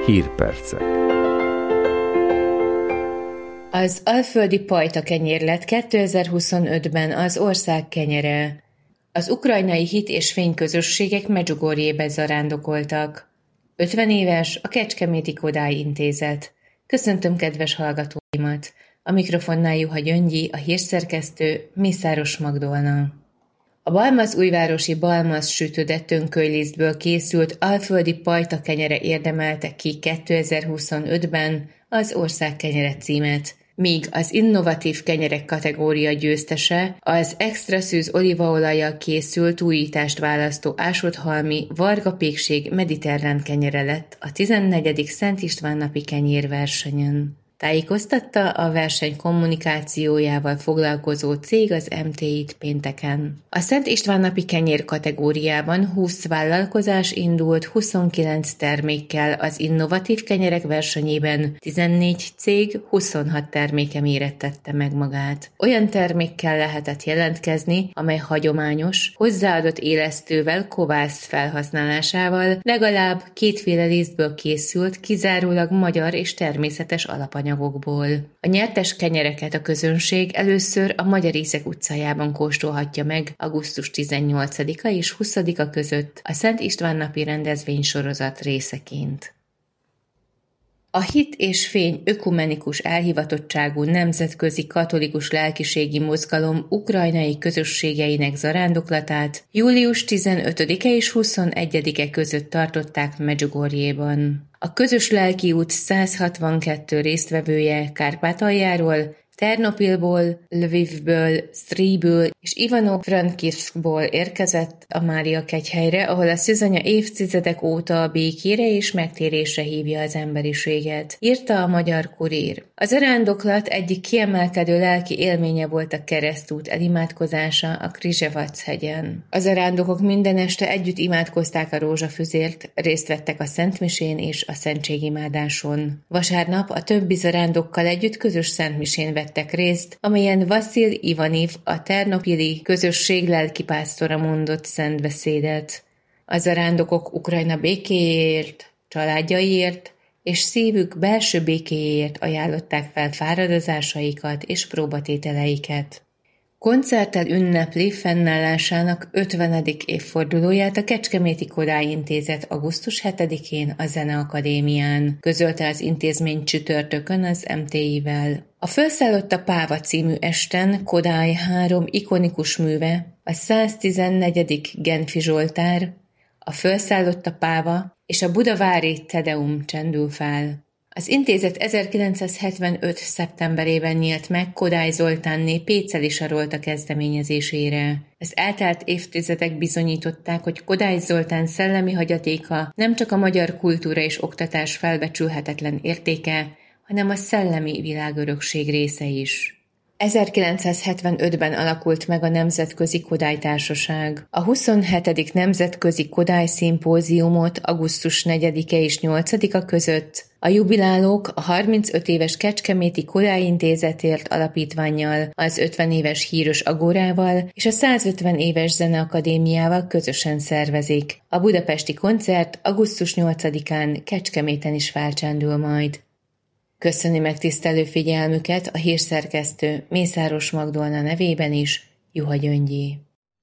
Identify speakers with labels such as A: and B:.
A: Hírpercek.
B: Az alföldi pajta kenyér lett 2025-ben az ország kenyere. Az ukrajnai hit és fényközösségek Medjugorjébe zarándokoltak. 50 éves a Kecskeméti Kodály Intézet. Köszöntöm kedves hallgatóimat! A mikrofonnál Juha Gyöngyi, a hírszerkesztő Mészáros Magdolna. A balmazújvárosi Balmaz sütőde tönkölylisztből készült alföldi pajta kenyere érdemelte ki 2025-ben az ország kenyere címet, míg az innovatív kenyerek kategória győztese az extra szűz olívaolajjal készült újítást választó Ásódhalmi Varga Pékség mediterrán kenyere lett a 14. Szent István napi kenyérversenyen. Tájékoztatta a verseny kommunikációjával foglalkozó cég az MTI-t pénteken. A Szent István napi kenyér kategóriában 20 vállalkozás indult 29 termékkel, az innovatív kenyerek versenyében 14 cég 26 terméke mérettette meg magát. Olyan termékkel lehetett jelentkezni, amely hagyományos, hozzáadott élesztővel, kovász felhasználásával legalább kétféle lisztből készült, kizárólag magyar és természetes alapanyagokból. A nyertes kenyereket a közönség először a Magyarízek utcájában kóstolhatja meg augusztus 18-a és 20-a között a Szent István napi rendezvénysorozat részeként. A Hit és Fény ökumenikus elhivatottságú nemzetközi katolikus lelkiségi mozgalom ukrajnai közösségeinek zarándoklatát július 15-e és 21-e között tartották Medjugorjéban. A közös lelkiút 162 résztvevője Kárpátaljáról, Ternopilból, Lvivből, Striből és Ivano-Frankivskból érkezett a Mária kegyhelyre, ahol a szűzanya évtizedek óta a békére és megtérésre hívja az emberiséget, írta a Magyar Kurír. A zarándoklat egyik kiemelkedő lelki élménye volt a keresztút elimádkozása a Krizsevac-hegyen. A zarándokok minden este együtt imádkozták a rózsafüzért, részt vettek a szentmisén és a szentségimádáson. Vasárnap a többi zarándokkal együtt közös szentmisén vettek részt, amelyen Vasil Ivaniv, a ternopili közösség lelkipásztora mondott szent beszédet. A zarándokok Ukrajna békéjéért, családjaiért és szívük belső békéjéért ajánlották fel fáradozásaikat és próbatételeiket. Koncerttel ünnepli fennállásának 50. évfordulóját a Kecskeméti Kodály Intézet augusztus 7-én a Zeneakadémián, közölte az intézmény csütörtökön az MTI-vel. A Felszállott a Páva című esten Kodály 3 ikonikus műve, a 114. Genfi Zsoltár, a Felszállott a Páva és a budavári Tedeum csendül fel. Az intézet 1975. szeptemberében nyílt meg Kodály Zoltánné Péceli Sarolta kezdeményezésére. Az eltelt évtizedek bizonyították, hogy Kodály Zoltán szellemi hagyatéka nem csak a magyar kultúra és oktatás felbecsülhetetlen értéke, hanem a szellemi világörökség része is. 1975-ben alakult meg a Nemzetközi Kodály Társaság. A 27. Nemzetközi Kodály Szimpóziumot augusztus 4-e és 8-a között a jubilálók a 35 éves Kecskeméti Kodály Intézetért alapítvánnyal, az 50 éves Híros Agórával és a 150 éves Zeneakadémiával közösen szervezik. A budapesti koncert augusztus 8-án Kecskeméten is felcsendül majd. Köszöni megtisztelő figyelmüket a hírszerkesztő Mészáros Magdolna nevében is, Juha Gyöngyi.